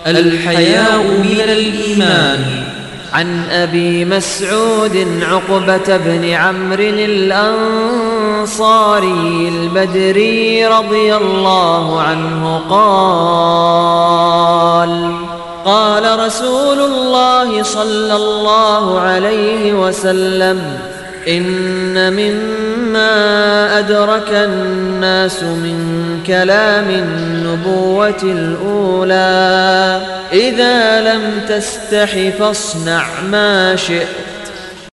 الحياء من الإيمان. عن أبي مسعود عقبة بن عمرو الأنصاري البدري رضي الله عنه قال رسول الله صلى الله عليه وسلم: إن مما أدرك الناس من كلام النبوة الأولى: إذا لم تستح فاصنع ما شئت،